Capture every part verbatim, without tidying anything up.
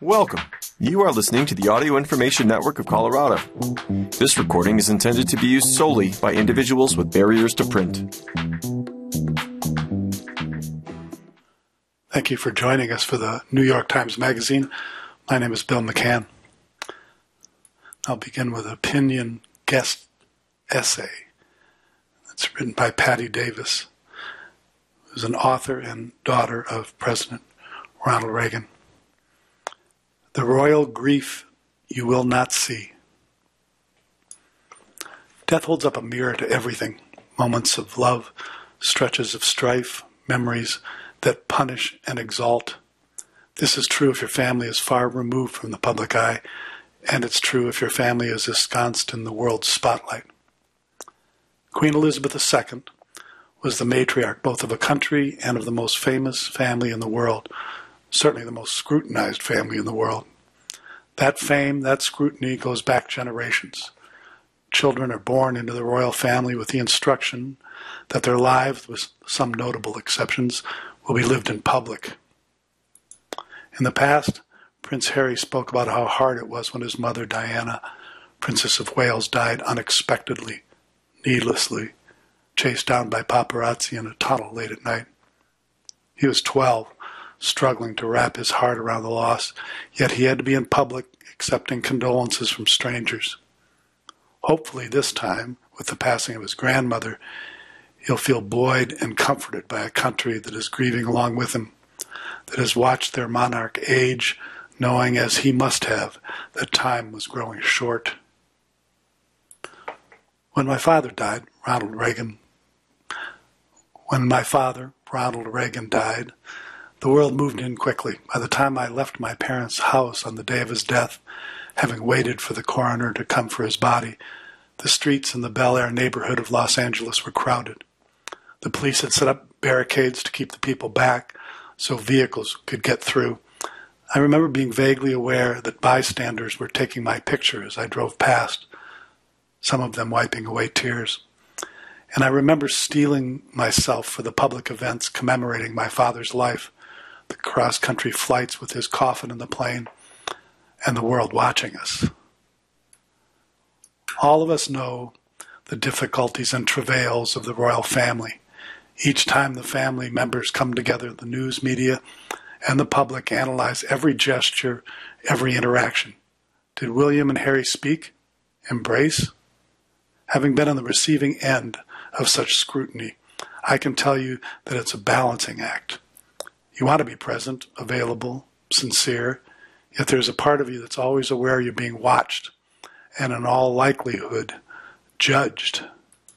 Welcome. You are listening to the Audio Information Network of Colorado. This recording is intended to be used solely by individuals with barriers to print. Thank you for joining us for the New York Times Magazine. My name is Bill McCann. I'll begin with an opinion guest essay. It's written by Patty Davis, who's an author and daughter of President Ronald Reagan. The royal grief you will not see. Death holds up a mirror to everything. Moments of love, stretches of strife, memories that punish and exalt. This is true if your family is far removed from the public eye, and it's true if your family is ensconced in the world's spotlight. Queen Elizabeth the Second was the matriarch both of a country and of the most famous family in the world, certainly the most scrutinized family in the world. That fame, that scrutiny goes back generations. Children are born into the royal family with the instruction that their lives, with some notable exceptions, will be lived in public. In the past, Prince Harry spoke about how hard it was when his mother, Diana, Princess of Wales, died unexpectedly, needlessly, chased down by paparazzi in a tunnel late at night. He was twelve, struggling to wrap his heart around the loss, yet he had to be in public accepting condolences from strangers. Hopefully this time, with the passing of his grandmother, he'll feel buoyed and comforted by a country that is grieving along with him, that has watched their monarch age, knowing as he must have that time was growing short. When my father died, Ronald Reagan, when my father, Ronald Reagan, died, the world moved in quickly. By the time I left my parents' house on the day of his death, having waited for the coroner to come for his body, the streets in the Bel Air neighborhood of Los Angeles were crowded. The police had set up barricades to keep the people back so vehicles could get through. I remember being vaguely aware that bystanders were taking my picture as I drove past, some of them wiping away tears. And I remember steeling myself for the public events commemorating my father's life, the cross-country flights with his coffin in the plane, and the world watching us. All of us know the difficulties and travails of the royal family. Each time the family members come together, the news media and the public analyze every gesture, every interaction. Did William and Harry speak? Embrace? Having been on the receiving end of such scrutiny, I can tell you that it's a balancing act. You want to be present, available, sincere, yet there's a part of you that's always aware you're being watched and in all likelihood judged.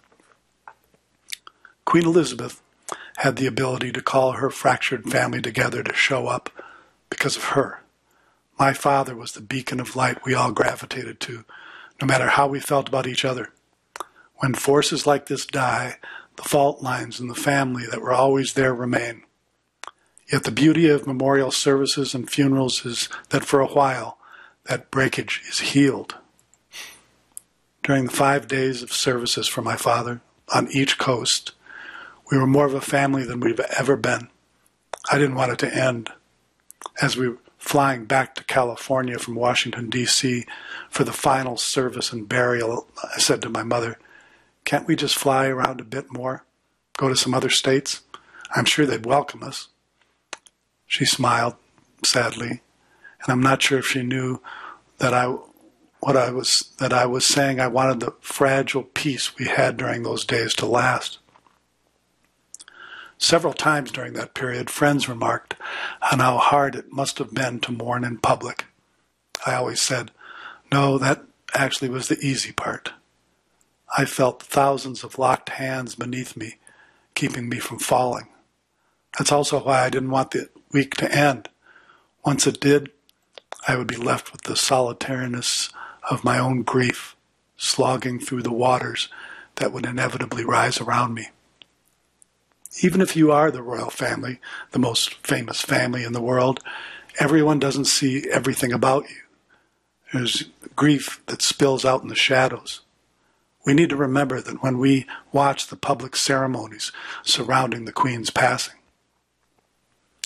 Queen Elizabeth had the ability to call her fractured family together to show up because of her. My father was the beacon of light we all gravitated to, no matter how we felt about each other. When forces like this die, the fault lines in the family that were always there remain. Yet the beauty of memorial services and funerals is that for a while, that breakage is healed. During the five days of services for my father on each coast, we were more of a family than we've ever been. I didn't want it to end. As we were flying back to California from Washington, D C for the final service and burial, I said to my mother, "Can't we just fly around a bit more? Go to some other states? I'm sure they'd welcome us." She smiled sadly, and I'm not sure if she knew that I what I was that I was saying I wanted the fragile peace we had during those days to last. Several times during that period, friends remarked on how hard it must have been to mourn in public. I always said, no, that actually was the easy part. I felt thousands of locked hands beneath me, keeping me from falling. That's also why I didn't want the week to end. Once it did, I would be left with the solitariness of my own grief, slogging through the waters that would inevitably rise around me. Even if you are the royal family, the most famous family in the world, everyone doesn't see everything about you. There's grief that spills out in the shadows. We need to remember that when we watch the public ceremonies surrounding the Queen's passing,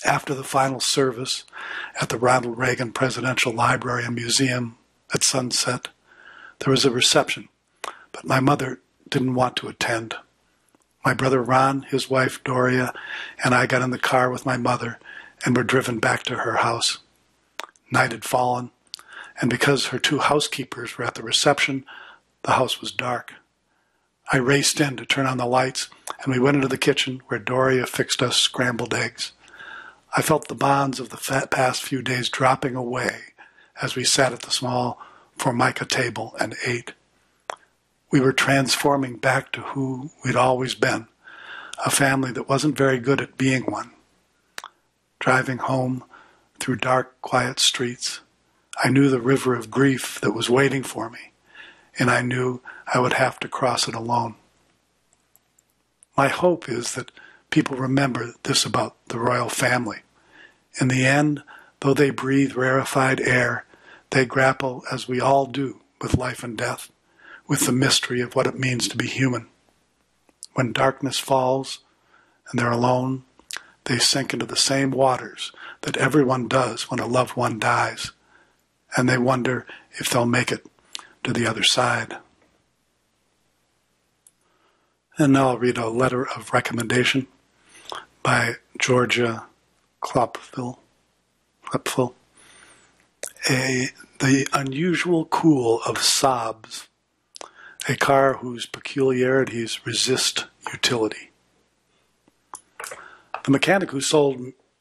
After the final service at the Ronald Reagan Presidential Library and Museum at sunset, there was a reception, but my mother didn't want to attend. My brother Ron, his wife Doria, and I got in the car with my mother and were driven back to her house. Night had fallen, and because her two housekeepers were at the reception, the house was dark. I raced in to turn on the lights, and we went into the kitchen where Doria fixed us scrambled eggs. I felt the bonds of the past few days dropping away as we sat at the small formica table and ate. We were transforming back to who we'd always been, a family that wasn't very good at being one. Driving home through dark, quiet streets, I knew the river of grief that was waiting for me, and I knew I would have to cross it alone. My hope is that people remember this about the royal family. In the end, though they breathe rarefied air, they grapple, as we all do, with life and death, with the mystery of what it means to be human. When darkness falls and they're alone, they sink into the same waters that everyone does when a loved one dies, and they wonder if they'll make it to the other side. And now I'll read a letter of recommendation by Georgia Klopfel. Klopfel. A, the unusual cool of Saabs, a car whose peculiarities resist utility. The mechanic who sold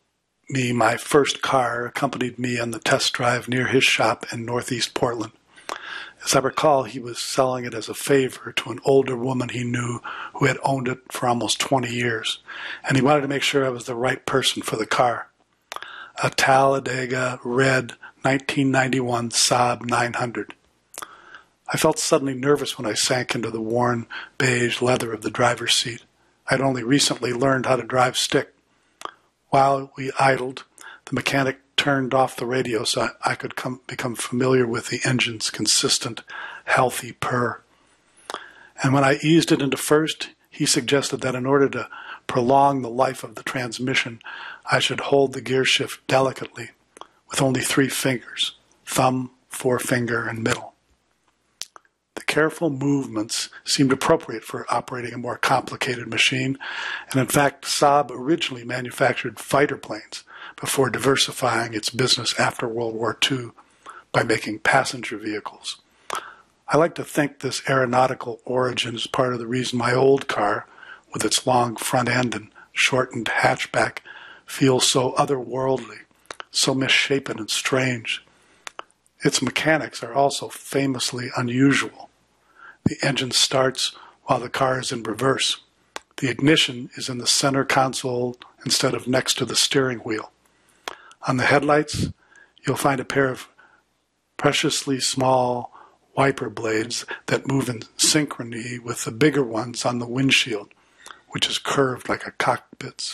me my first car accompanied me on the test drive near his shop in northeast Portland. As I recall, he was selling it as a favor to an older woman he knew who had owned it for almost twenty years, and he wanted to make sure I was the right person for the car. A Talladega red nineteen ninety-one Saab nine hundred. I felt suddenly nervous when I sank into the worn beige leather of the driver's seat. I'd only recently learned how to drive stick. While we idled, the mechanic turned off the radio so I could come, become familiar with the engine's consistent, healthy purr. And when I eased it into first, he suggested that in order to prolong the life of the transmission, I should hold the gear shift delicately with only three fingers, thumb, forefinger, and middle. The careful movements seemed appropriate for operating a more complicated machine, and in fact, Saab originally manufactured fighter planes before diversifying its business after World War Two by making passenger vehicles. I like to think this aeronautical origin is part of the reason my old car, with its long front end and shortened hatchback, feels so otherworldly, so misshapen and strange. Its mechanics are also famously unusual. The engine starts while the car is in reverse. The ignition is in the center console instead of next to the steering wheel. On the headlights, you'll find a pair of preciously small wiper blades that move in synchrony with the bigger ones on the windshield, which is curved like a cockpit's.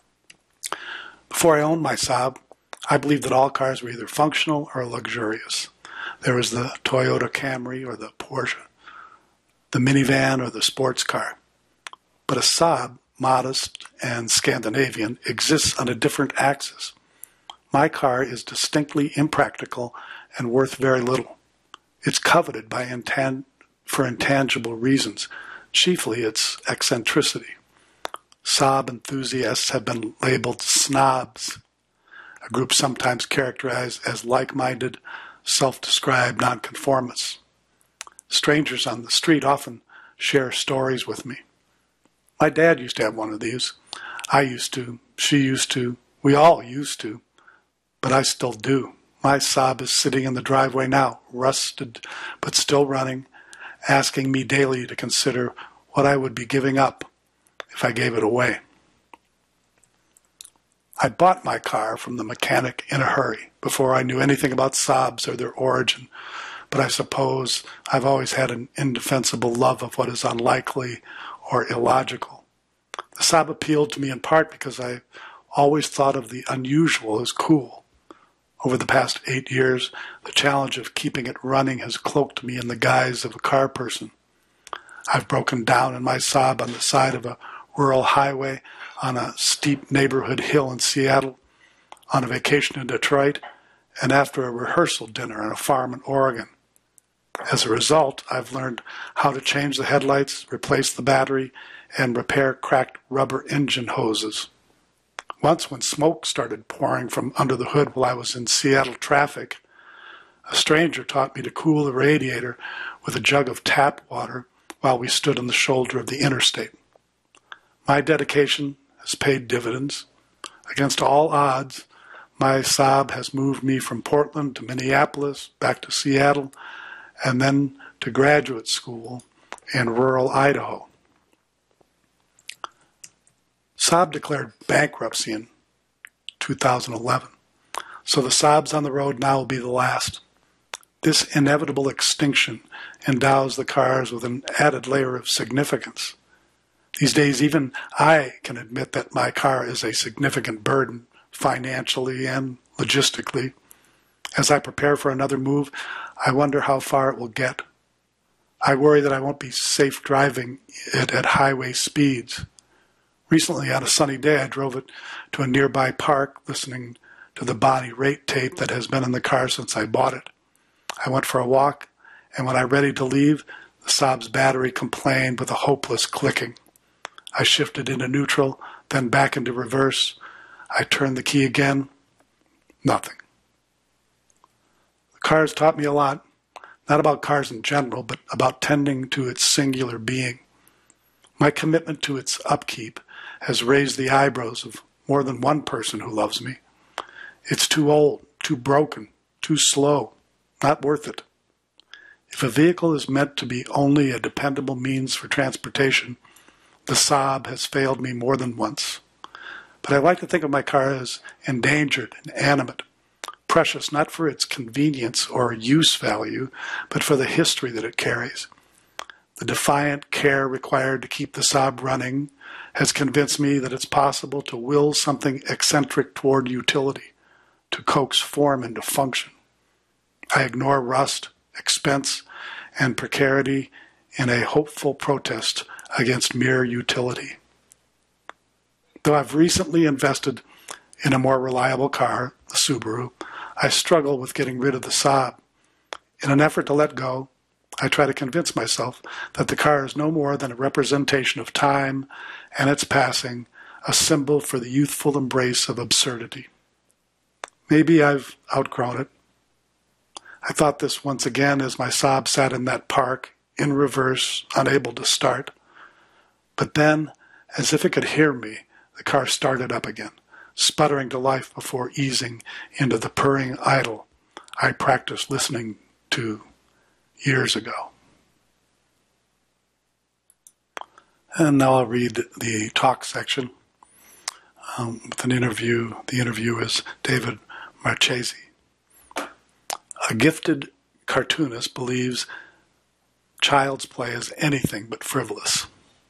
Before I owned my Saab, I believed that all cars were either functional or luxurious. There was the Toyota Camry or the Porsche, the minivan or the sports car. But a Saab, modest and Scandinavian, exists on a different axis. My car is distinctly impractical and worth very little. It's coveted by intan- for intangible reasons, chiefly its eccentricity. Saab enthusiasts have been labeled snobs, a group sometimes characterized as like-minded, self-described nonconformists. Strangers on the street often share stories with me. My dad used to have one of these. I used to. She used to. We all used to. But I still do. My Saab is sitting in the driveway now, rusted but still running, asking me daily to consider what I would be giving up if I gave it away. I bought my car from the mechanic in a hurry before I knew anything about Saabs or their origin, but I suppose I've always had an indefensible love of what is unlikely or illogical. The Saab appealed to me in part because I always thought of the unusual as cool. Over the past eight years, the challenge of keeping it running has cloaked me in the guise of a car person. I've broken down in my Saab on the side of a rural highway on a steep neighborhood hill in Seattle, on a vacation in Detroit, and after a rehearsal dinner on a farm in Oregon. As a result, I've learned how to change the headlights, replace the battery, and repair cracked rubber engine hoses. Once, when smoke started pouring from under the hood while I was in Seattle traffic, a stranger taught me to cool the radiator with a jug of tap water while we stood on the shoulder of the interstate. My dedication has paid dividends. Against all odds, my Saab has moved me from Portland to Minneapolis, back to Seattle, and then to graduate school in rural Idaho. Saab declared bankruptcy in two thousand eleven, so the Saabs on the road now will be the last. This inevitable extinction endows the cars with an added layer of significance. These days, even I can admit that my car is a significant burden, financially and logistically. As I prepare for another move, I wonder how far it will get. I worry that I won't be safe driving it at highway speeds. Recently, on a sunny day, I drove it to a nearby park, listening to the body rate tape that has been in the car since I bought it. I went for a walk, and when I was ready to leave, the Saab's battery complained with a hopeless clicking. I shifted into neutral, then back into reverse. I turned the key again. Nothing. The car has taught me a lot, not about cars in general, but about tending to its singular being. My commitment to its upkeep has raised the eyebrows of more than one person who loves me. It's too old, too broken, too slow, not worth it. If a vehicle is meant to be only a dependable means for transportation, the Saab has failed me more than once. But I like to think of my car as endangered and animate, precious not for its convenience or use value, but for the history that it carries. The defiant care required to keep the Saab running has convinced me that it's possible to will something eccentric toward utility, to coax form into function. I ignore rust, expense, and precarity in a hopeful protest against mere utility. Though I've recently invested in a more reliable car, the Subaru, I struggle with getting rid of the Saab. In an effort to let go, I try to convince myself that the car is no more than a representation of time and its passing, a symbol for the youthful embrace of absurdity. Maybe I've outgrown it. I thought this once again as my Saab sat in that park, in reverse, unable to start. But then, as if it could hear me, the car started up again, sputtering to life before easing into the purring idle I practiced listening to years ago. And now I'll read the talk section um, with an interview. The interview is David Marchese. A gifted cartoonist believes child's play is anything but frivolous.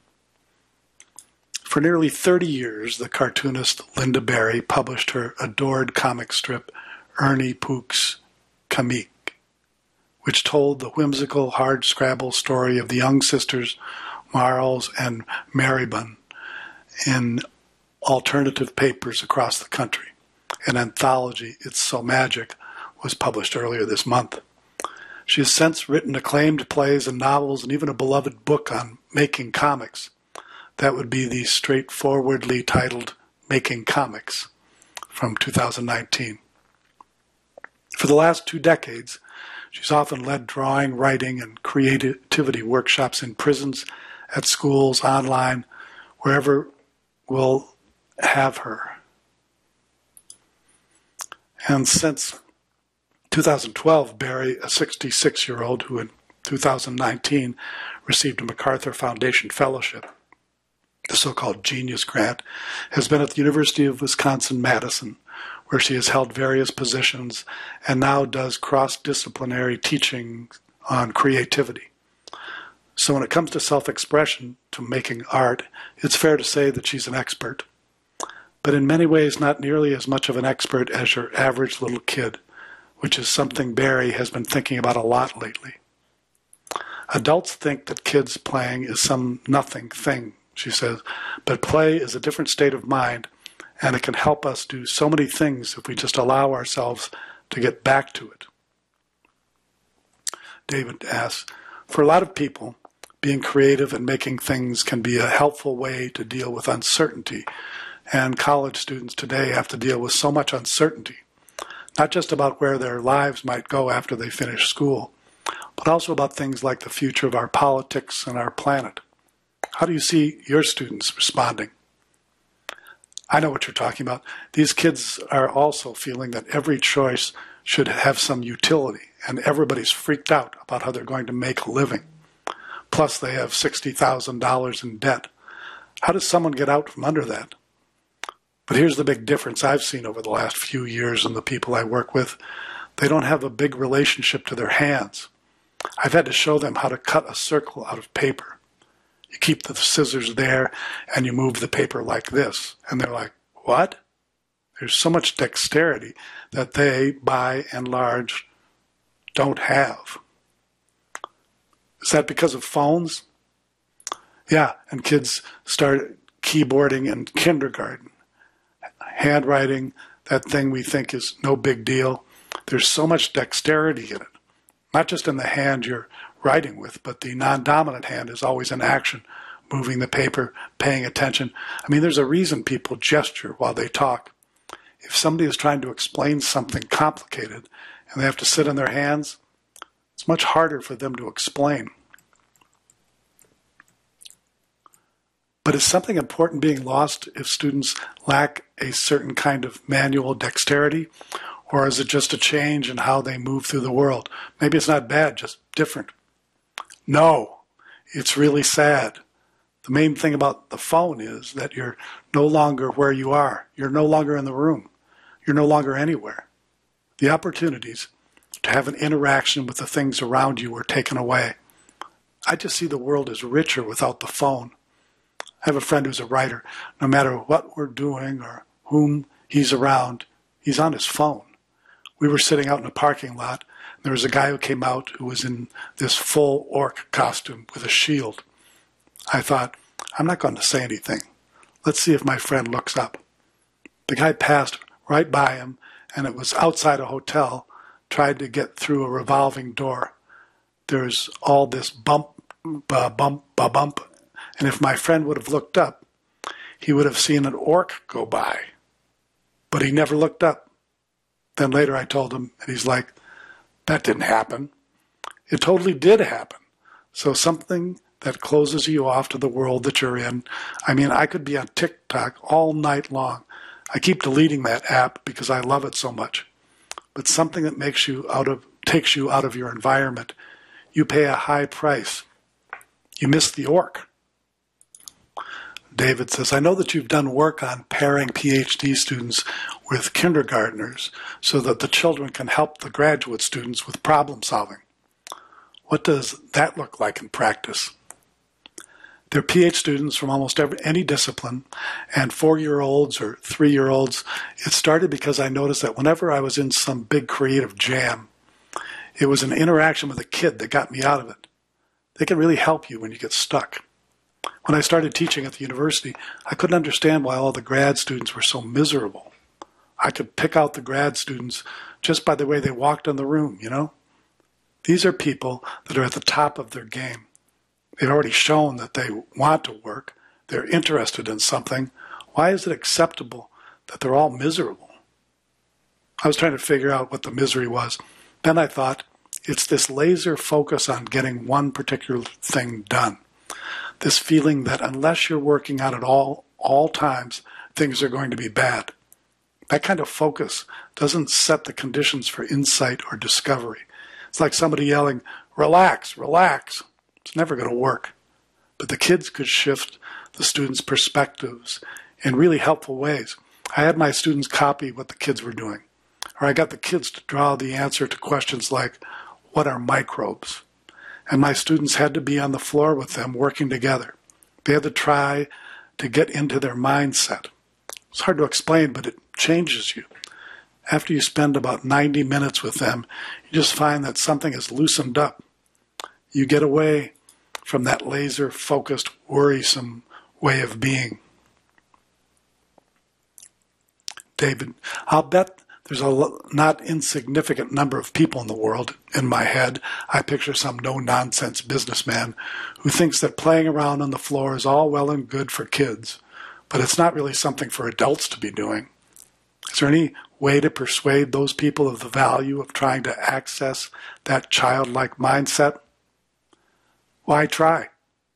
For nearly thirty years, the cartoonist Linda Barry published her adored comic strip, Ernie Pooks Comique, which told the whimsical hard-scrabble story of the young sisters Marles and Marybun in alternative papers across the country. An anthology, It's So Magic, was published earlier this month. She has since written acclaimed plays and novels and even a beloved book on making comics. That would be the straightforwardly titled Making Comics from two thousand nineteen. For the last two decades, she's often led drawing, writing, and creativity workshops in prisons, at schools, online, wherever will have her. And since two thousand twelve, Barry, a sixty-six-year-old who in two thousand nineteen received a MacArthur Foundation Fellowship, the so-called Genius Grant, has been at the University of Wisconsin-Madison, where she has held various positions and now does cross-disciplinary teaching on creativity. So when it comes to self-expression, to making art, it's fair to say that she's an expert, but in many ways not nearly as much of an expert as your average little kid, which is something Barry has been thinking about a lot lately. Adults think that kids playing is some nothing thing, she says, but play is a different state of mind, and it can help us do so many things if we just allow ourselves to get back to it. David asks, for a lot of people, being creative and making things can be a helpful way to deal with uncertainty, and college students today have to deal with so much uncertainty, not just about where their lives might go after they finish school, but also about things like the future of our politics and our planet. How do you see your students responding? I know what you're talking about. These kids are also feeling that every choice should have some utility, and everybody's freaked out about how they're going to make a living. Plus, they have sixty thousand dollars in debt. How does someone get out from under that? But here's the big difference I've seen over the last few years and the people I work with. They don't have a big relationship to their hands. I've had to show them how to cut a circle out of paper. You keep the scissors there and you move the paper like this. And they're like, what? There's so much dexterity that they, by and large, don't have. Is that because of phones? Yeah, and kids start keyboarding in kindergarten. Handwriting, that thing we think is no big deal. There's so much dexterity in it. Not just in the hand you're writing with, but the non-dominant hand is always in action, moving the paper, paying attention. I mean, there's a reason people gesture while they talk. If somebody is trying to explain something complicated and they have to sit on their hands, it's much harder for them to explain. But is something important being lost if students lack a certain kind of manual dexterity? Or is it just a change in how they move through the world? Maybe it's not bad, just different. No, it's really sad. The main thing about the phone is that you're no longer where you are. You're no longer in the room. You're no longer anywhere. The opportunities to have an interaction with the things around you were taken away. I just see the world as richer without the phone. I have a friend who's a writer. No matter what we're doing or whom he's around, he's on his phone. We were sitting out in a parking lot. And there was a guy who came out who was in this full orc costume with a shield. I thought, I'm not going to say anything. Let's see if my friend looks up. The guy passed right by him, and it was outside a hotel, tried to get through a revolving door. There's all this bump, ba bump, ba bump. And if my friend would have looked up, he would have seen an orc go by. But he never looked up. Then later I told him, and he's like, that didn't happen. It totally did happen. So something that closes you off to the world that you're in. I mean, I could be on TikTok all night long. I keep deleting that app because I love it so much. But something that makes you out of, takes you out of your environment, you pay a high price. You miss the orc. David says, I know that you've done work on pairing PhD students with kindergartners so that the children can help the graduate students with problem solving. What does that look like in practice? They're PhD students from almost every, any discipline, and four-year-olds or three-year-olds. It started because I noticed that whenever I was in some big creative jam, it was an interaction with a kid that got me out of it. They can really help you when you get stuck. When I started teaching at the university, I couldn't understand why all the grad students were so miserable. I could pick out the grad students just by the way they walked in the room, you know? These are people that are at the top of their game. They've already shown that they want to work. They're interested in something. Why is it acceptable that they're all miserable? I was trying to figure out what the misery was. Then I thought, it's this laser focus on getting one particular thing done. This feeling that unless you're working on it all, all times, things are going to be bad. That kind of focus doesn't set the conditions for insight or discovery. It's like somebody yelling, relax, relax. It's never going to work. But the kids could shift the students' perspectives in really helpful ways. I had my students copy what the kids were doing. Or I got the kids to draw the answer to questions like, what are microbes? And my students had to be on the floor with them working together. They had to try to get into their mindset. It's hard to explain, but it changes you. After you spend about ninety minutes with them, you just find that something is loosened up. You get away from that laser-focused, worrisome way of being. David, I'll bet there's a not insignificant number of people in the world. In my head, I picture some no-nonsense businessman who thinks that playing around on the floor is all well and good for kids, but it's not really something for adults to be doing. Is there any way to persuade those people of the value of trying to access that childlike mindset? Why try?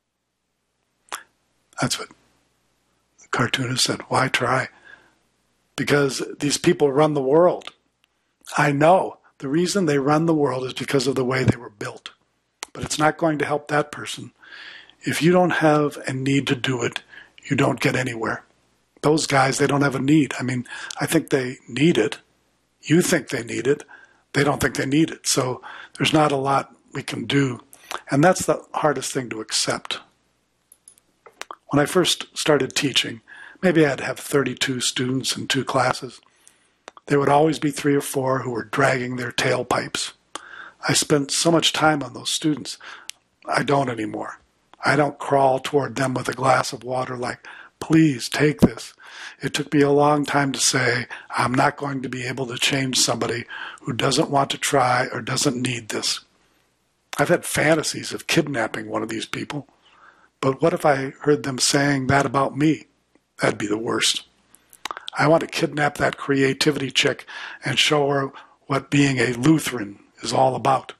That's what the cartoonist said. Why try? Because these people run the world. I know the reason they run the world is because of the way they were built. But it's not going to help that person. If you don't have a need to do it, you don't get anywhere. Those guys, they don't have a need. I mean, I think they need it. You think they need it. They don't think they need it. So there's not a lot we can do. And that's the hardest thing to accept. When I first started teaching, maybe I'd have thirty-two students in two classes. There would always be three or four who were dragging their tailpipes. I spent so much time on those students. I don't anymore. I don't crawl toward them with a glass of water like, please take this. It took me a long time to say, I'm not going to be able to change somebody who doesn't want to try or doesn't need this. I've had fantasies of kidnapping one of these people. But what if I heard them saying that about me? That'd be the worst. I want to kidnap that creativity chick and show her what being a Lutheran is all about.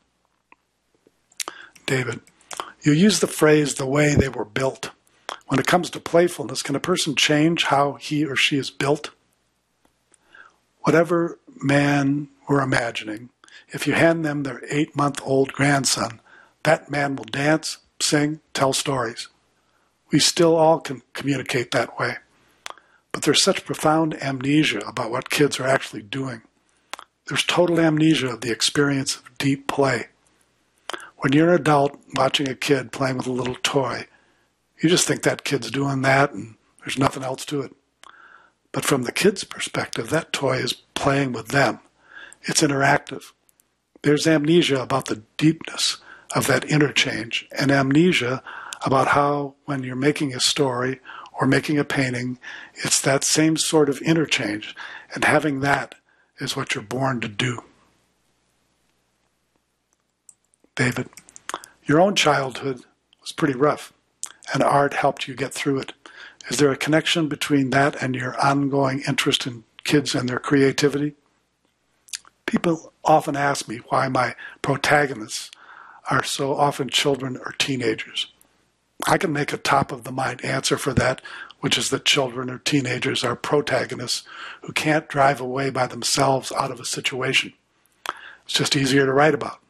David, you use the phrase the way they were built. When it comes to playfulness, can a person change how he or she is built? Whatever man we're imagining, if you hand them their eight-month-old grandson, that man will dance, sing, tell stories. We still all can communicate that way. But there's such profound amnesia about what kids are actually doing. There's total amnesia of the experience of deep play. When you're an adult watching a kid playing with a little toy, you just think that kid's doing that and there's nothing else to it. But from the kid's perspective, that toy is playing with them. It's interactive. There's amnesia about the deepness of that interchange, and amnesia about how when you're making a story or making a painting, it's that same sort of interchange, and having that is what you're born to do. David, your own childhood was pretty rough, and art helped you get through it. Is there a connection between that and your ongoing interest in kids and their creativity? People often ask me why my protagonists are so often children or teenagers. I can make a top-of-the-mind answer for that, which is that children or teenagers are protagonists who can't drive away by themselves out of a situation. It's just easier to write about.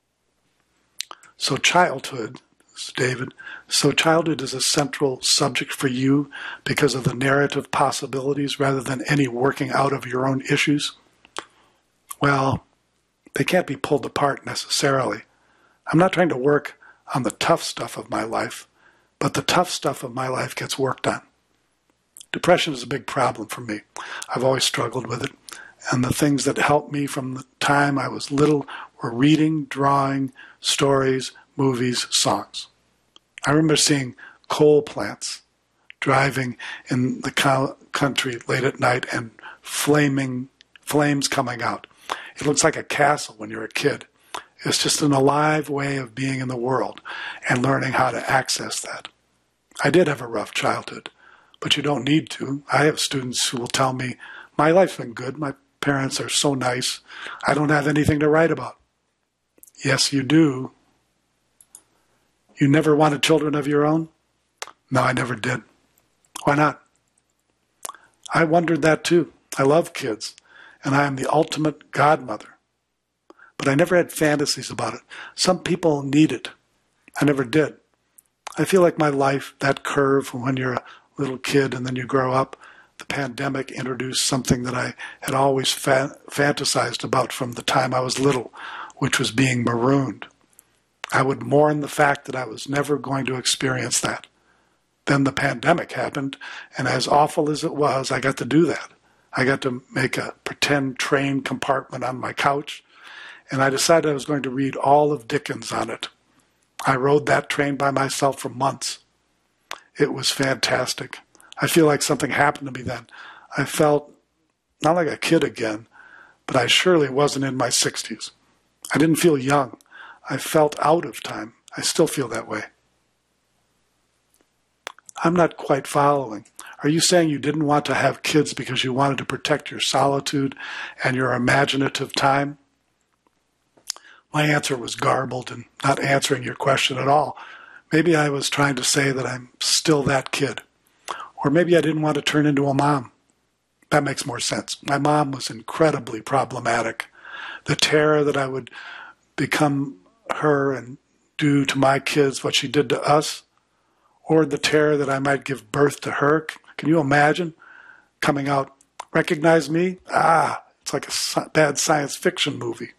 So childhood, David, so childhood is a central subject for you because of the narrative possibilities rather than any working out of your own issues? Well, they can't be pulled apart necessarily. I'm not trying to work on the tough stuff of my life, but the tough stuff of my life gets worked on. Depression is a big problem for me. I've always struggled with it, and the things that helped me from the time I was little were reading, drawing, stories, movies, songs. I remember seeing coal plants driving in the co- country late at night and flaming flames coming out. It looks like a castle when you're a kid. It's just an alive way of being in the world and learning how to access that. I did have a rough childhood, but you don't need to. I have students who will tell me, my life's been good, my parents are so nice, I don't have anything to write about. Yes, you do. You never wanted children of your own? No, I never did. Why not? I wondered that too. I love kids, and I am the ultimate godmother. But I never had fantasies about it. Some people need it. I never did. I feel like my life, that curve when you're a little kid and then you grow up, the pandemic introduced something that I had always fa- fantasized about from the time I was little, which was being marooned. I would mourn the fact that I was never going to experience that. Then the pandemic happened, and as awful as it was, I got to do that. I got to make a pretend train compartment on my couch, and I decided I was going to read all of Dickens on it. I rode that train by myself for months. It was fantastic. I feel like something happened to me then. I felt not like a kid again, but I surely wasn't in my sixties. I didn't feel young. I felt out of time. I still feel that way. I'm not quite following. Are you saying you didn't want to have kids because you wanted to protect your solitude and your imaginative time? My answer was garbled and not answering your question at all. Maybe I was trying to say that I'm still that kid. Or maybe I didn't want to turn into a mom. That makes more sense. My mom was incredibly problematic. The terror that I would become her and do to my kids what she did to us, or the terror that I might give birth to her. Can you imagine coming out, recognize me? Ah, it's like a bad science fiction movie.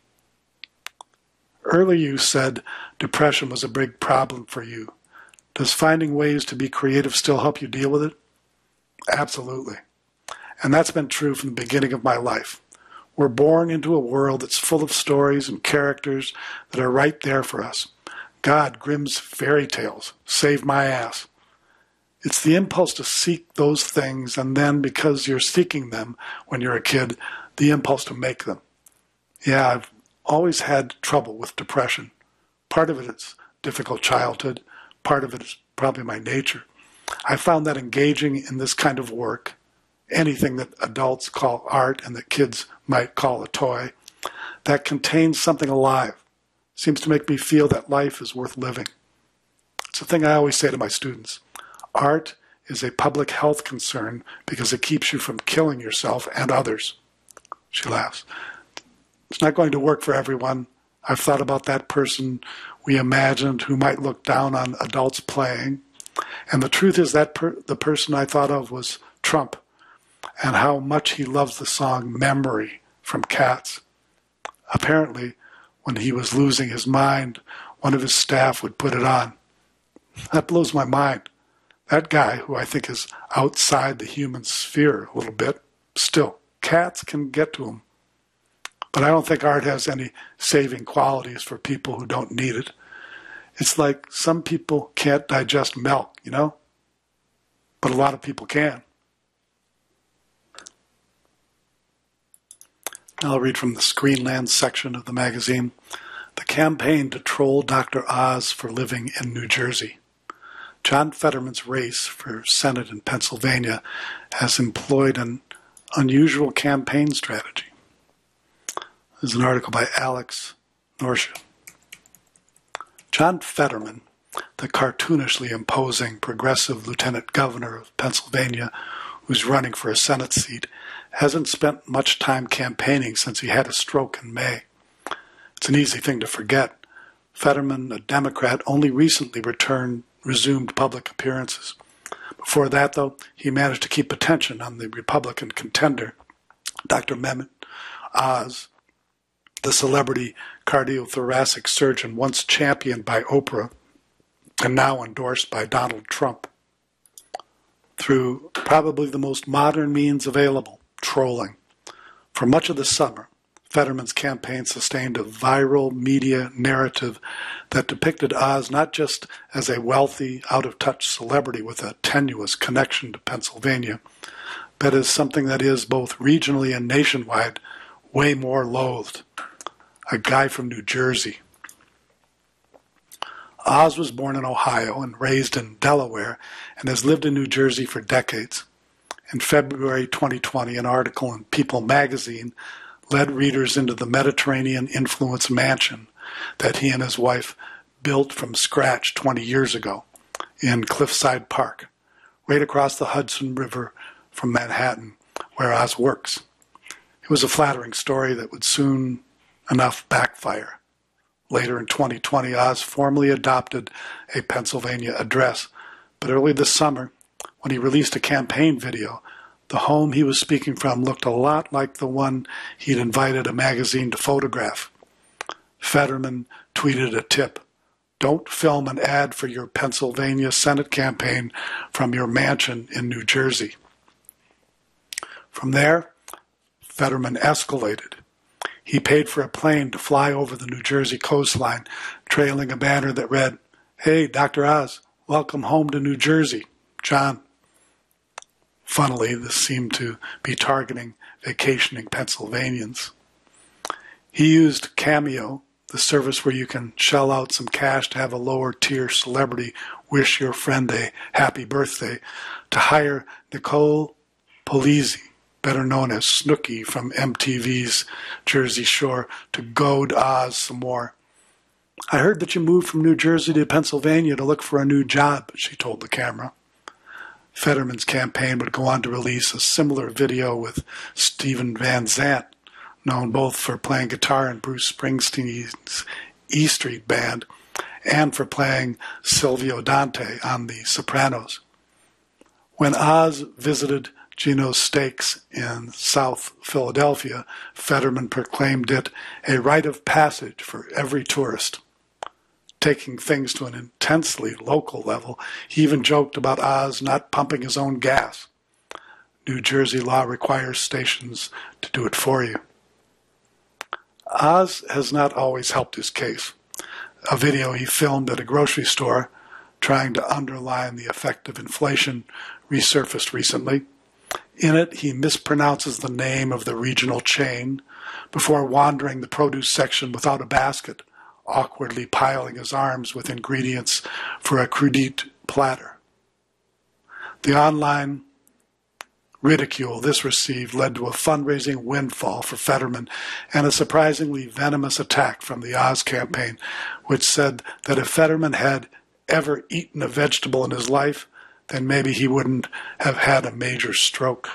Earlier you said depression was a big problem for you. Does finding ways to be creative still help you deal with it? Absolutely. And that's been true from the beginning of my life. We're born into a world that's full of stories and characters that are right there for us. God, Grimm's fairy tales, saved my ass. It's the impulse to seek those things, and then because you're seeking them when you're a kid, the impulse to make them. Yeah, I've always had trouble with depression. Part of it is difficult childhood. Part of it is probably my nature. I found that engaging in this kind of work, anything that adults call art and that kids might call a toy, that contains something alive, seems to make me feel that life is worth living. It's a thing I always say to my students. Art is a public health concern because it keeps you from killing yourself and others. She laughs. It's not going to work for everyone. I've thought about that person we imagined who might look down on adults playing. And the truth is that per- the person I thought of was Trump, and how much he loves the song Memory from Cats. Apparently, when he was losing his mind, one of his staff would put it on. That blows my mind. That guy, who I think is outside the human sphere a little bit, still, cats can get to him. But I don't think art has any saving qualities for people who don't need it. It's like some people can't digest milk, you know? But a lot of people can. Now I'll read from the Screenland section of the magazine. The campaign to troll Doctor Oz for living in New Jersey. John Fetterman's race for Senate in Pennsylvania has employed an unusual campaign strategy. There's an article by Alex Norsha. John Fetterman, the cartoonishly imposing progressive lieutenant governor of Pennsylvania who's running for a Senate seat, hasn't spent much time campaigning since he had a stroke in May. It's an easy thing to forget. Fetterman, a Democrat, only recently returned, resumed public appearances. Before that, though, he managed to keep attention on the Republican contender, Doctor Mehmet Oz, the celebrity cardiothoracic surgeon once championed by Oprah and now endorsed by Donald Trump. Through probably the most modern means available, trolling. For much of the summer, Fetterman's campaign sustained a viral media narrative that depicted Oz not just as a wealthy, out-of-touch celebrity with a tenuous connection to Pennsylvania, but as something that is both regionally and nationwide way more loathed. A guy from New Jersey. Oz was born in Ohio and raised in Delaware and has lived in New Jersey for decades. In February twenty twenty, an article in People magazine led readers into the Mediterranean-influenced mansion that he and his wife built from scratch twenty years ago in Cliffside Park, right across the Hudson River from Manhattan, where Oz works. It was a flattering story that would soon enough backfire. Later in twenty twenty, Oz formally adopted a Pennsylvania address, but early this summer, when he released a campaign video, the home he was speaking from looked a lot like the one he'd invited a magazine to photograph. Fetterman tweeted a tip: "Don't film an ad for your Pennsylvania Senate campaign from your mansion in New Jersey." From there, Fetterman escalated. He paid for a plane to fly over the New Jersey coastline, trailing a banner that read, "Hey, Doctor Oz, welcome home to New Jersey, John." Funnily, this seemed to be targeting vacationing Pennsylvanians. He used Cameo, the service where you can shell out some cash to have a lower-tier celebrity wish your friend a happy birthday, to hire Nicole Polizzi, better known as Snooki from M T V's Jersey Shore, to goad Oz some more. "I heard that you moved from New Jersey to Pennsylvania to look for a new job," she told the camera. Fetterman's campaign would go on to release a similar video with Steven Van Zandt, known both for playing guitar in Bruce Springsteen's E Street Band and for playing Silvio Dante on The Sopranos. When Oz visited Gino's Steaks in South Philadelphia, Fetterman proclaimed it a rite of passage for every tourist. Taking things to an intensely local level, he even joked about Oz not pumping his own gas. New Jersey law requires stations to do it for you. Oz has not always helped his case. A video he filmed at a grocery store trying to underline the effect of inflation resurfaced recently. In it, he mispronounces the name of the regional chain before wandering the produce section without a basket, awkwardly piling his arms with ingredients for a crudite platter. The online ridicule this received led to a fundraising windfall for Fetterman and a surprisingly venomous attack from the Oz campaign, which said that if Fetterman had ever eaten a vegetable in his life, then maybe he wouldn't have had a major stroke.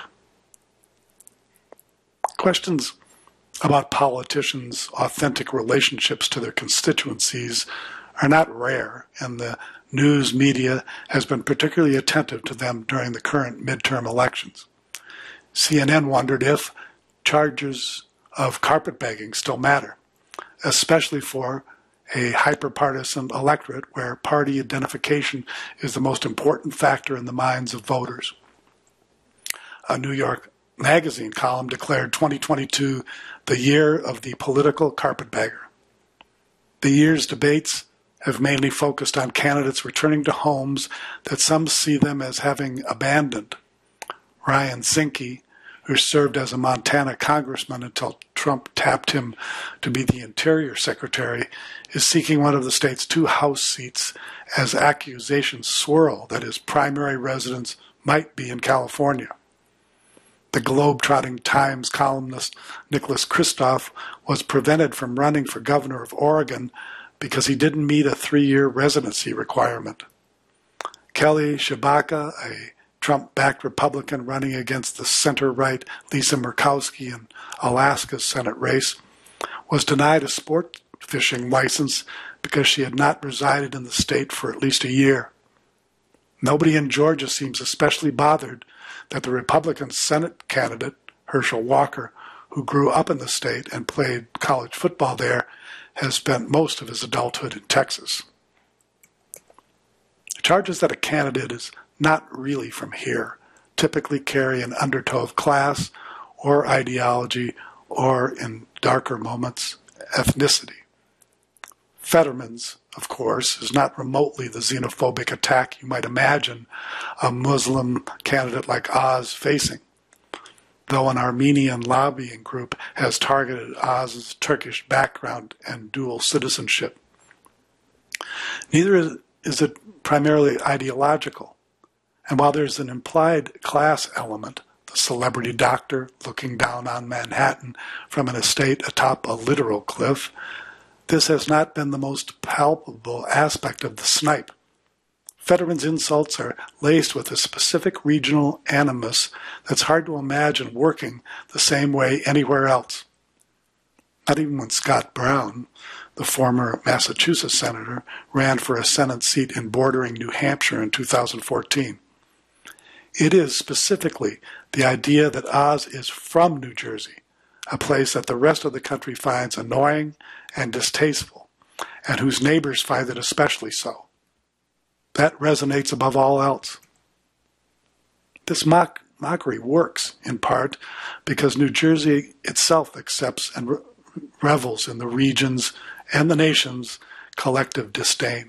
Questions about politicians' authentic relationships to their constituencies are not rare, and the news media has been particularly attentive to them during the current midterm elections. C N N wondered if charges of carpetbagging still matter, especially for a hyperpartisan electorate where party identification is the most important factor in the minds of voters. A New York Magazine column declared twenty twenty-two the year of the political carpetbagger. The year's debates have mainly focused on candidates returning to homes that some see them as having abandoned. Ryan Zinke, who served as a Montana congressman until Trump tapped him to be the Interior Secretary, is seeking one of the state's two House seats as accusations swirl that his primary residence might be in California. The Globe-Trotting Times columnist Nicholas Kristof was prevented from running for governor of Oregon because he didn't meet a three-year residency requirement. Kelly Tshibaka, a Trump-backed Republican running against the center-right Lisa Murkowski in Alaska's Senate race, was denied a sport fishing license because she had not resided in the state for at least a year. Nobody in Georgia seems especially bothered that the Republican Senate candidate, Herschel Walker, who grew up in the state and played college football there, has spent most of his adulthood in Texas. Charges that a candidate is not really from here typically carry an undertow of class or ideology or, in darker moments, ethnicity. Fetterman's, of course, is not remotely the xenophobic attack you might imagine a Muslim candidate like Oz facing, though an Armenian lobbying group has targeted Oz's Turkish background and dual citizenship. Neither is, is it primarily ideological, and while there's an implied class element, the celebrity doctor looking down on Manhattan from an estate atop a literal cliff, this has not been the most palpable aspect of the snipe. Fetterman's insults are laced with a specific regional animus that's hard to imagine working the same way anywhere else. Not even when Scott Brown, the former Massachusetts senator, ran for a Senate seat in bordering New Hampshire in two thousand fourteen. It is specifically the idea that Oz is from New Jersey, a place that the rest of the country finds annoying and distasteful, and whose neighbors find it especially so. That resonates above all else. This mock, mockery works, in part, because New Jersey itself accepts and re- revels in the region's and the nation's collective disdain.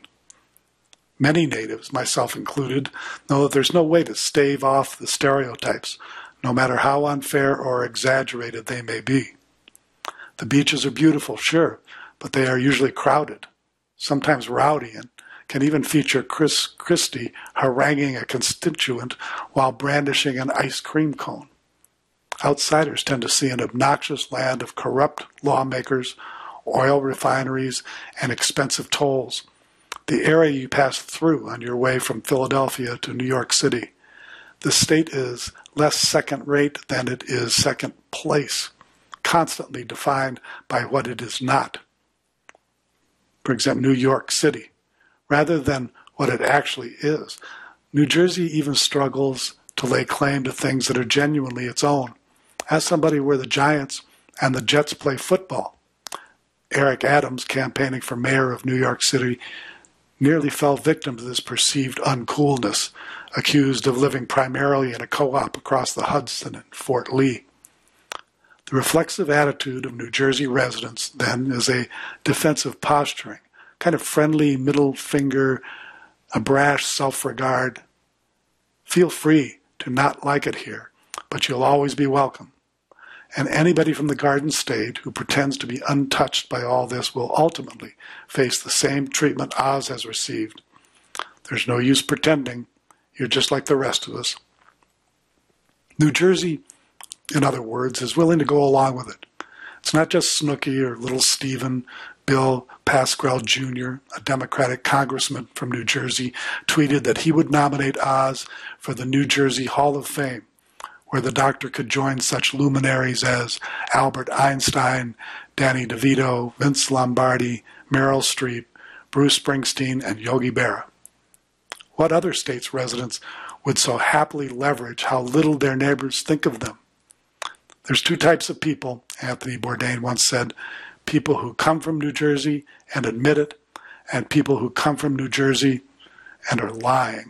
Many natives, myself included, know that there's no way to stave off the stereotypes, no matter how unfair or exaggerated they may be. The beaches are beautiful, sure, but they are usually crowded, sometimes rowdy, and can even feature Chris Christie haranguing a constituent while brandishing an ice cream cone. Outsiders tend to see an obnoxious land of corrupt lawmakers, oil refineries, and expensive tolls, the area you pass through on your way from Philadelphia to New York City. The state is less second-rate than it is second place, constantly defined by what it is not. For example, New York City, rather than what it actually is. New Jersey even struggles to lay claim to things that are genuinely its own. Ask somebody where the Giants and the Jets play football. Eric Adams, campaigning for mayor of New York City, nearly fell victim to this perceived uncoolness, accused of living primarily in a co-op across the Hudson in Fort Lee. The reflexive attitude of New Jersey residents, then, is a defensive posturing, kind of friendly middle finger, a brash self-regard. Feel free to not like it here, but you'll always be welcome. And anybody from the Garden State who pretends to be untouched by all this will ultimately face the same treatment Oz has received. There's no use pretending. You're just like the rest of us. New Jersey, in other words, is willing to go along with it. It's not just Snooki or little Stephen. Bill Pascrell Junior, a Democratic congressman from New Jersey, tweeted that he would nominate Oz for the New Jersey Hall of Fame, where the doctor could join such luminaries as Albert Einstein, Danny DeVito, Vince Lombardi, Meryl Streep, Bruce Springsteen, and Yogi Berra. What other states' residents would so happily leverage how little their neighbors think of them? There's two types of people, Anthony Bourdain once said, people who come from New Jersey and admit it, and people who come from New Jersey and are lying.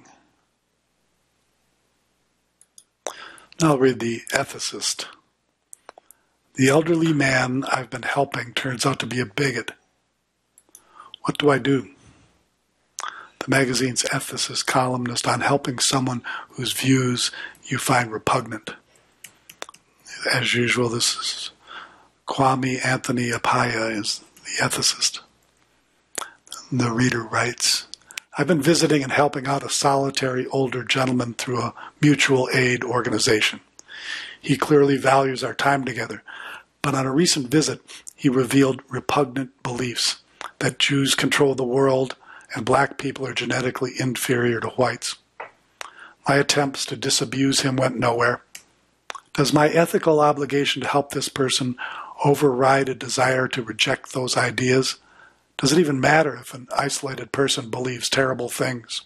Now I'll read The Ethicist. The elderly man I've been helping turns out to be a bigot. What do I do? The magazine's ethicist columnist on helping someone whose views you find repugnant. As usual, this is Kwame Anthony Appiah is the ethicist. The reader writes, I've been visiting and helping out a solitary older gentleman through a mutual aid organization. He clearly values our time together, but on a recent visit, he revealed repugnant beliefs that Jews control the world and black people are genetically inferior to whites. My attempts to disabuse him went nowhere. Does my ethical obligation to help this person override a desire to reject those ideas? Does it even matter if an isolated person believes terrible things?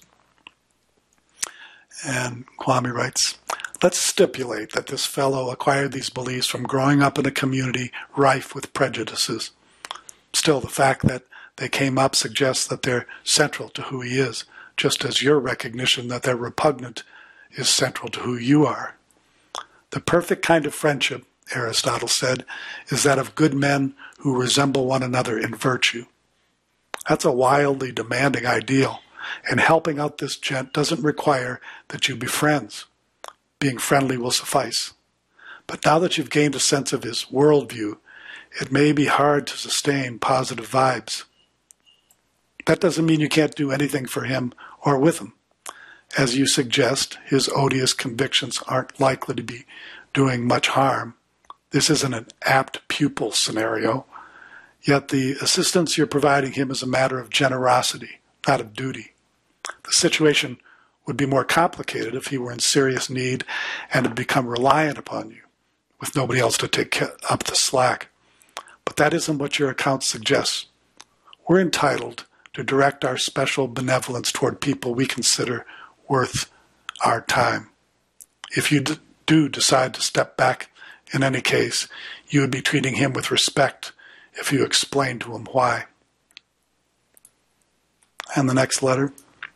And Kwame writes, let's stipulate that this fellow acquired these beliefs from growing up in a community rife with prejudices. Still, the fact that they came up suggests that they're central to who he is, just as your recognition that they're repugnant is central to who you are. The perfect kind of friendship, Aristotle said, is that of good men who resemble one another in virtue. That's a wildly demanding ideal, and helping out this gent doesn't require that you be friends. Being friendly will suffice. But now that you've gained a sense of his worldview, it may be hard to sustain positive vibes. That doesn't mean you can't do anything for him or with him. As you suggest, his odious convictions aren't likely to be doing much harm. This isn't an apt pupil scenario. Yet the assistance you're providing him is a matter of generosity, not of duty. The situation would be more complicated if he were in serious need and had become reliant upon you, with nobody else to take up the slack. But that isn't what your account suggests. We're entitled to direct our special benevolence toward people we consider worth our time. If you d- do decide to step back, in any case, you would be treating him with respect if you explained to him why. And the next letter.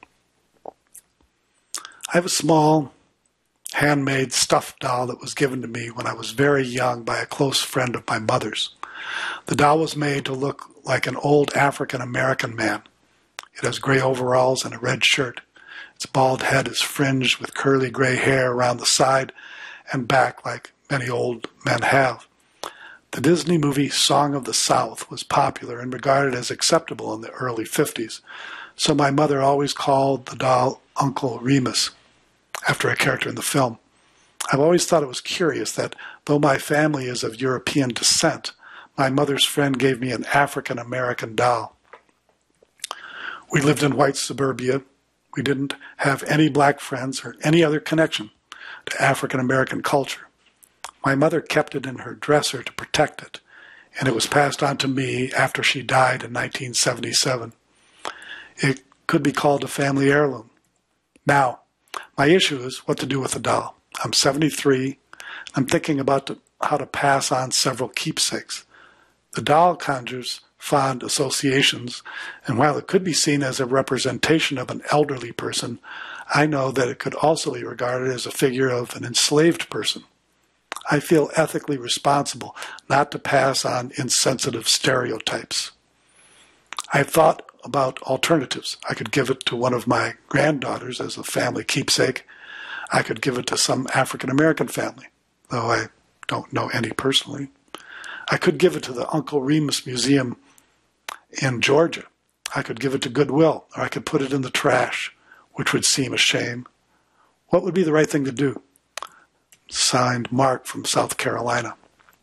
I have a small, handmade stuffed doll that was given to me when I was very young by a close friend of my mother's. The doll was made to look like an old African-American man. It has gray overalls and a red shirt. Its bald head is fringed with curly gray hair around the side, and back like many old men have. The Disney movie Song of the South was popular and regarded as acceptable in the early fifties, so my mother always called the doll Uncle Remus, after a character in the film. I've always thought it was curious that, though my family is of European descent, my mother's friend gave me an African-American doll. We lived in white suburbia. We didn't have any black friends or any other connection to African-American culture. My mother kept it in her dresser to protect it, and it was passed on to me after she died in nineteen seventy-seven. It could be called a family heirloom. Now, my issue is what to do with the doll. I'm seventy-three. I'm thinking about to, how to pass on several keepsakes. The doll conjures fond associations, and while it could be seen as a representation of an elderly person, I know that it could also be regarded as a figure of an enslaved person. I feel ethically responsible not to pass on insensitive stereotypes. I've thought about alternatives. I could give it to one of my granddaughters as a family keepsake. I could give it to some African-American family, though I don't know any personally. I could give it to the Uncle Remus Museum in Georgia. I could give it to Goodwill, or I could put it in the trash, which would seem a shame. What would be the right thing to do? Signed, Mark from South Carolina.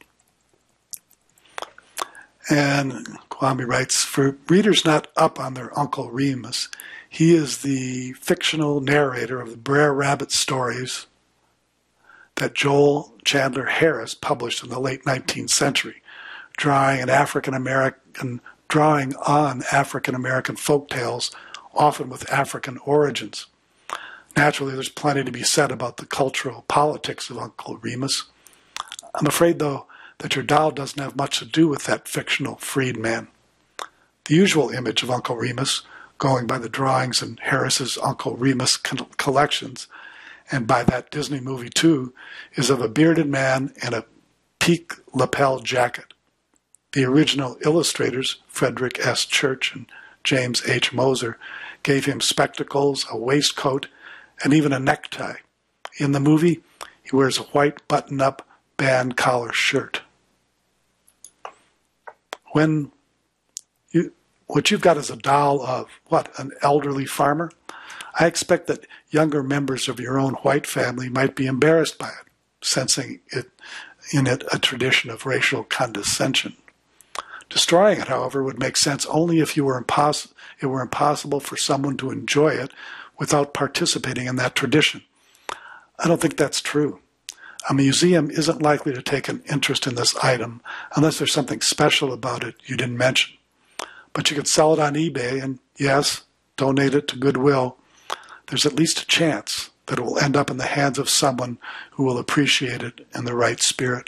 And Kwame writes, for readers not up on their Uncle Remus, he is the fictional narrator of the Brer Rabbit stories that Joel Chandler Harris published in the late nineteenth century, drawing an African-American, drawing on African-American folktales, often with African origins. Naturally, there's plenty to be said about the cultural politics of Uncle Remus. I'm afraid, though, that your doll doesn't have much to do with that fictional freedman. The usual image of Uncle Remus, going by the drawings in Harris's Uncle Remus collections, and by that Disney movie too, is of a bearded man in a peak lapel jacket. The original illustrators, Frederick S. Church and James H. Moser, gave him spectacles, a waistcoat, and even a necktie. In the movie, he wears a white button-up band collar shirt. When you, what you've got is a doll of, what, an elderly farmer? I expect that younger members of your own white family might be embarrassed by it, sensing it in it a tradition of racial condescension. Destroying it, however, would make sense only if you were impos- it were impossible for someone to enjoy it without participating in that tradition. I don't think that's true. A museum isn't likely to take an interest in this item unless there's something special about it you didn't mention. But you could sell it on eBay and, yes, donate it to Goodwill. There's at least a chance that it will end up in the hands of someone who will appreciate it in the right spirit.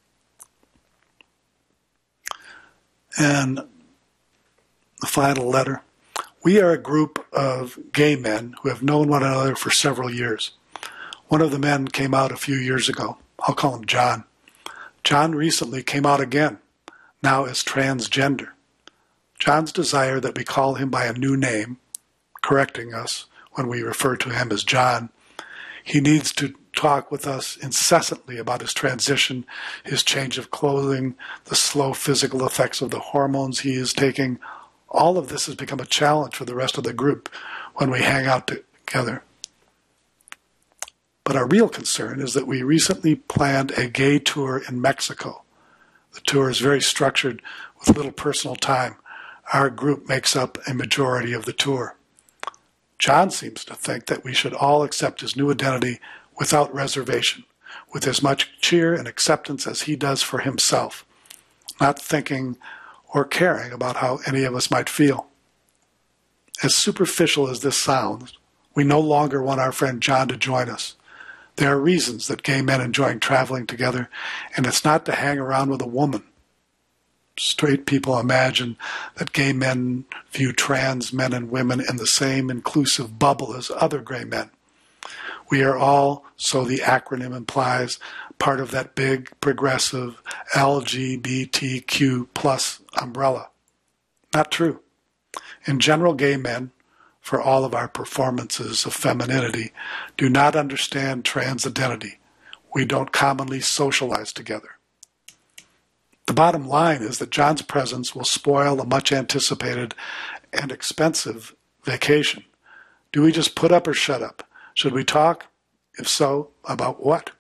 And the final letter. We are a group of gay men who have known one another for several years. One of the men came out a few years ago. I'll call him John. John recently came out again, now as transgender. John's desire that we call him by a new name, correcting us when we refer to him as John. He needs to talk with us incessantly about his transition, his change of clothing, the slow physical effects of the hormones he is taking. All of this has become a challenge for the rest of the group when we hang out together. But our real concern is that we recently planned a gay tour in Mexico. The tour is very structured with little personal time. Our group makes up a majority of the tour. John seems to think that we should all accept his new identity without reservation, with as much cheer and acceptance as he does for himself, not thinking or caring about how any of us might feel. As superficial as this sounds, we no longer want our friend John to join us. There are reasons that gay men enjoy traveling together, and it's not to hang around with a woman. Straight people imagine that gay men view trans men and women in the same inclusive bubble as other gay men. We are all, so the acronym implies, part of that big, progressive L G B T Q plus umbrella. Not true. In general, gay men, for all of our performances of femininity, do not understand trans identity. we don't commonly socialize together. The bottom line is that John's presence will spoil a much anticipated and expensive vacation. Do we just put up or shut up? Should we talk? If so, about what?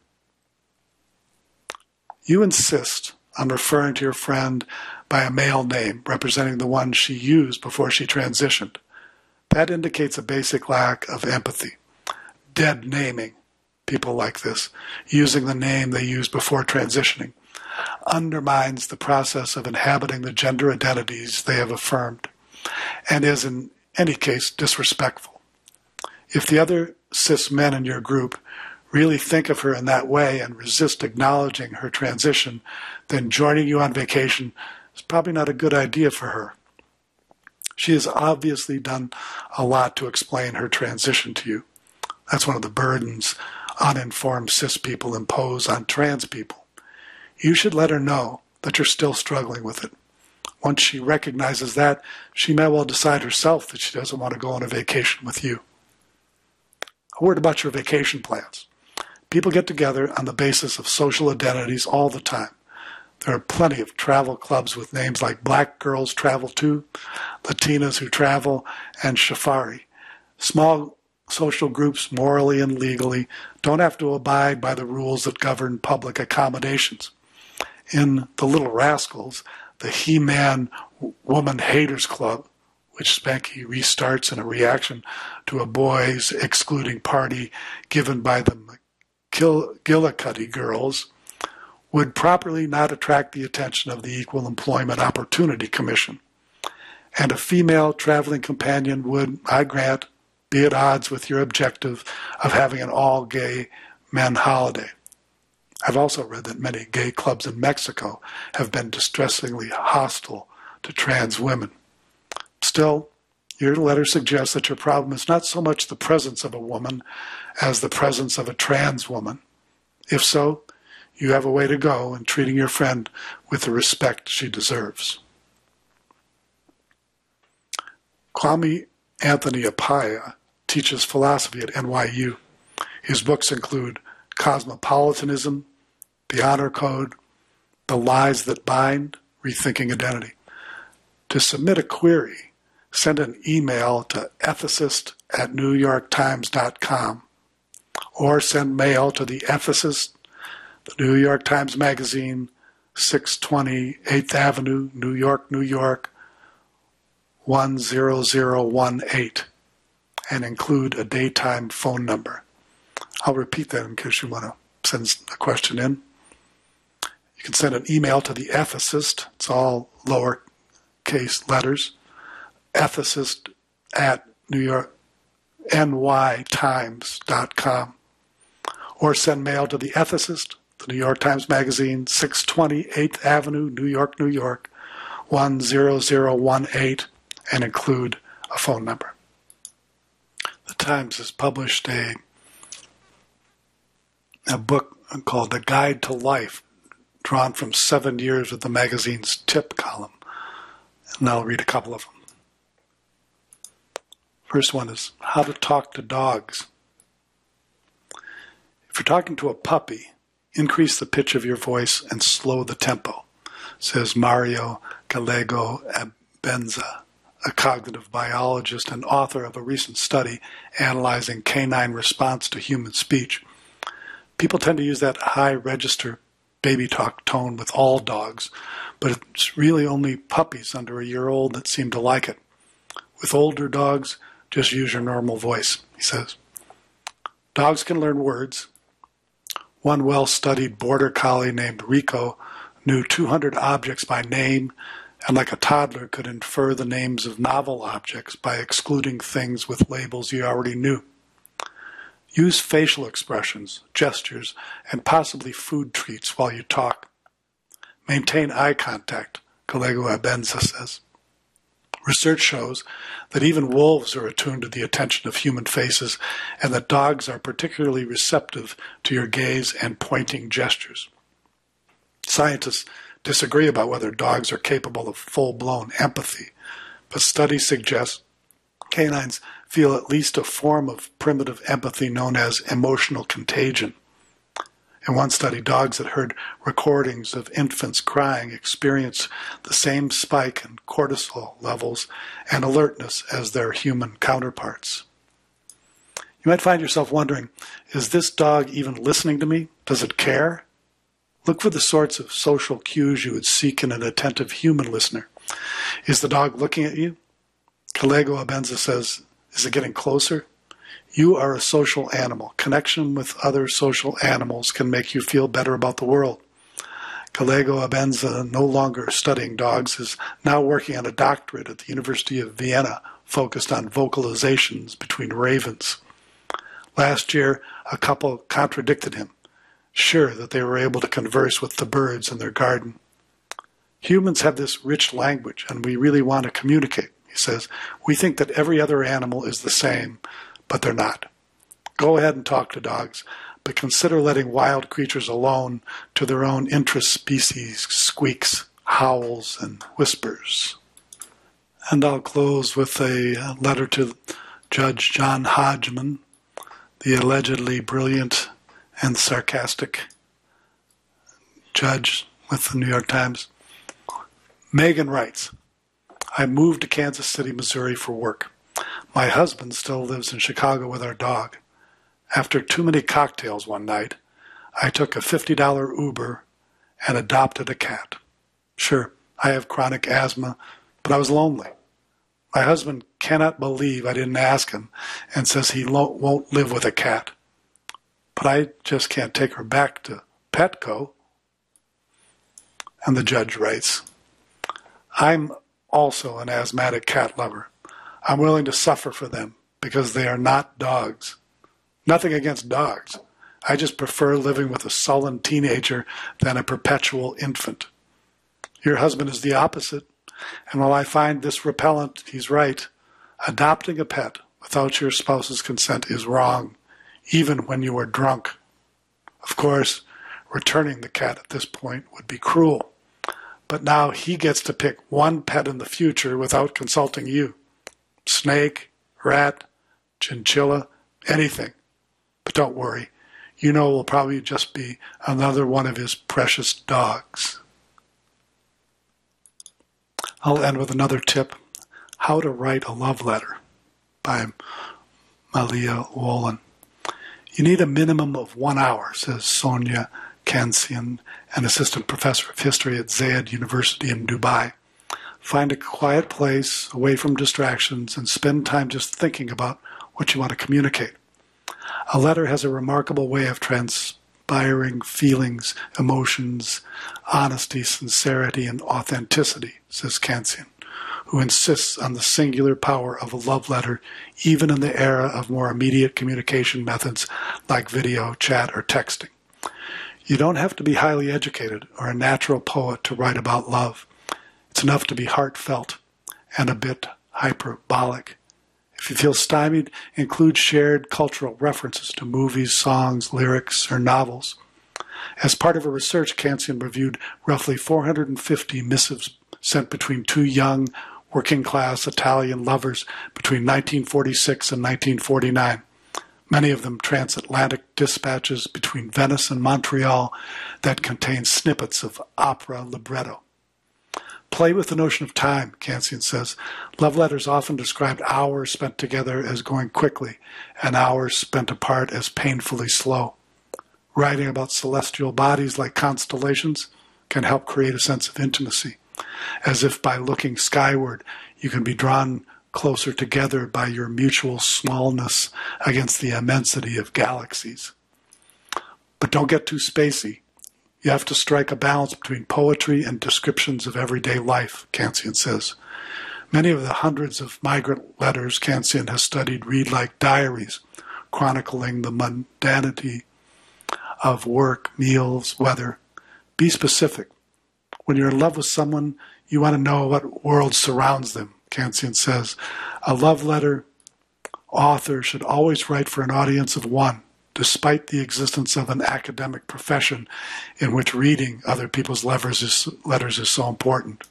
You insist on referring to your friend by a male name, representing the one she used before she transitioned. That indicates a basic lack of empathy. Dead naming people like this, using the name they used before transitioning, undermines the process of inhabiting the gender identities they have affirmed, and is in any case disrespectful. If the other cis men in your group really think of her in that way and resist acknowledging her transition, then joining you on vacation is probably not a good idea for her. She has obviously done a lot to explain her transition to you. That's one of the burdens uninformed cis people impose on trans people. You should let her know that you're still struggling with it. Once she recognizes that, she may well decide herself that she doesn't want to go on a vacation with you. A word about your vacation plans. People get together on the basis of social identities all the time. There are plenty of travel clubs with names like Black Girls Travel Too, Latinas Who Travel, and Shafari. Small social groups, morally and legally, don't have to abide by the rules that govern public accommodations. In The Little Rascals, the He-Man Woman Haters Club, which Spanky restarts in a reaction to a boys' excluding party given by the McGillicuddy girls, would properly not attract the attention of the Equal Employment Opportunity Commission. And a female traveling companion would, I grant, be at odds with your objective of having an all-gay men holiday. I've also read that many gay clubs in Mexico have been distressingly hostile to trans women. Still, your letter suggests that your problem is not so much the presence of a woman as the presence of a trans woman. If so, you have a way to go in treating your friend with the respect she deserves. Kwame Anthony Appiah teaches philosophy at N Y U. His books include Cosmopolitanism, The Honor Code, The Lies That Bind, Rethinking Identity. To submit a query, send an email to ethicist at new york times dot com or send mail to the Ethicist, the New York Times Magazine, six twenty eighth Avenue, New York, New York, one zero zero one eight, and include a daytime phone number. I'll repeat that in case you want to send a question in. You can send an email to the Ethicist. It's all lowercase letters. Ethicist at New York, N Y Times dot com. Or send mail to the Ethicist, the New York Times Magazine, six twenty eighth Avenue, New York, New York, one zero zero one eight, and include a phone number. The Times has published a, a book called The Guide to Life, drawn from seven years of the magazine's tip column. And I'll read a couple of them. First one is How to Talk to Dogs. If you're talking to a puppy, increase the pitch of your voice and slow the tempo, says Mario Gallego Abenza, a cognitive biologist and author of a recent study analyzing canine response to human speech. People tend to use that high register baby talk tone with all dogs, but it's really only puppies under a year old that seem to like it. With older dogs, just use your normal voice, he says. Dogs can learn words. One well-studied border collie named Rico knew two hundred objects by name, and like a toddler could infer the names of novel objects by excluding things with labels you already knew. Use facial expressions, gestures, and possibly food treats while you talk. Maintain eye contact, Gallego Abenza says. Research shows that even wolves are attuned to the attention of human faces, and that dogs are particularly receptive to your gaze and pointing gestures. Scientists disagree about whether dogs are capable of full-blown empathy, but studies suggest canines feel at least a form of primitive empathy known as emotional contagion. In one study, dogs that heard recordings of infants crying experienced the same spike in cortisol levels and alertness as their human counterparts. You might find yourself wondering, is this dog even listening to me? Does it care? Look for the sorts of social cues you would seek in an attentive human listener. Is the dog looking at you? Kalego Abenza says, is it getting closer? You are a social animal. Connection with other social animals can make you feel better about the world. Kalego Abenza, no longer studying dogs, is now working on a doctorate at the University of Vienna, focused on vocalizations between ravens. Last year, a couple contradicted him, sure that they were able to converse with the birds in their garden. Humans have this rich language, and we really want to communicate, he says. We think that every other animal is the same, but they're not. Go ahead and talk to dogs, but consider letting wild creatures alone to their own intra-species squeaks, howls, and whispers. And I'll close with a letter to Judge John Hodgman, the allegedly brilliant and sarcastic judge with the New York Times. Megan writes, I moved to Kansas City, Missouri for work. My husband still lives in Chicago with our dog. After too many cocktails one night, I took a fifty dollar Uber and adopted a cat. Sure, I have chronic asthma, but I was lonely. My husband cannot believe I didn't ask him and says he lo- won't live with a cat. But I just can't take her back to Petco. And the judge writes, I'm also an asthmatic cat lover. I'm willing to suffer for them because they are not dogs. Nothing against dogs. I just prefer living with a sullen teenager than a perpetual infant. Your husband is the opposite. And while I find this repellent, he's right. Adopting a pet without your spouse's consent is wrong, even when you are drunk. Of course, returning the cat at this point would be cruel. But now he gets to pick one pet in the future without consulting you. Snake, rat, chinchilla, anything. But don't worry, you know it will probably just be another one of his precious dogs. I'll end with another tip, How to Write a Love Letter by Malia Wolin. You need a minimum of one hour, says Sonia Kansian, an assistant professor of history at Zayed University in Dubai. Find a quiet place, away from distractions, and spend time just thinking about what you want to communicate. A letter has a remarkable way of transpiring feelings, emotions, honesty, sincerity, and authenticity, says Kansian, who insists on the singular power of a love letter even in the era of more immediate communication methods like video, chat, or texting. You don't have to be highly educated or a natural poet to write about love. It's enough to be heartfelt and a bit hyperbolic. If you feel stymied, include shared cultural references to movies, songs, lyrics, or novels. As part of her research, Kansian reviewed roughly four hundred fifty missives sent between two young, working-class Italian lovers between nineteen forty-six and nineteen forty-nine. Many of them transatlantic dispatches between Venice and Montreal that contain snippets of opera libretto. Play with the notion of time, Kansian says. Love letters often describe hours spent together as going quickly and hours spent apart as painfully slow. Writing about celestial bodies like constellations can help create a sense of intimacy, as if by looking skyward you can be drawn closer together by your mutual smallness against the immensity of galaxies. But don't get too spacey. You have to strike a balance between poetry and descriptions of everyday life, Kansian says. Many of the hundreds of migrant letters Kansian has studied read like diaries, chronicling the mundanity of work, meals, weather. Be specific. When you're in love with someone, you want to know what world surrounds them, Kansian says. A love letter author should always write for an audience of one, despite the existence of an academic profession in which reading other people's letters is, letters is so important.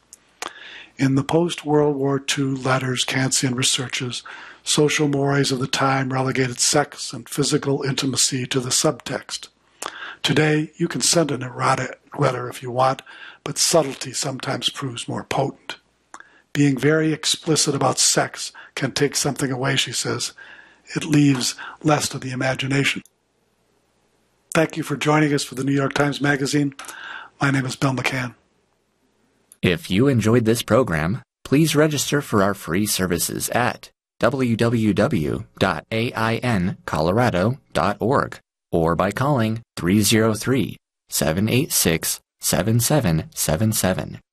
In the post-World War Two letters Kansian researches, social mores of the time relegated sex and physical intimacy to the subtext. Today, you can send an erotic letter if you want, but subtlety sometimes proves more potent. Being very explicit about sex can take something away, she says. It leaves less to the imagination. Thank you for joining us for the New York Times Magazine. My name is Bill McCann. If you enjoyed this program, please register for our free services at w w w dot a i n colorado dot org or by calling three oh three, seven eight six, seven seven seven seven.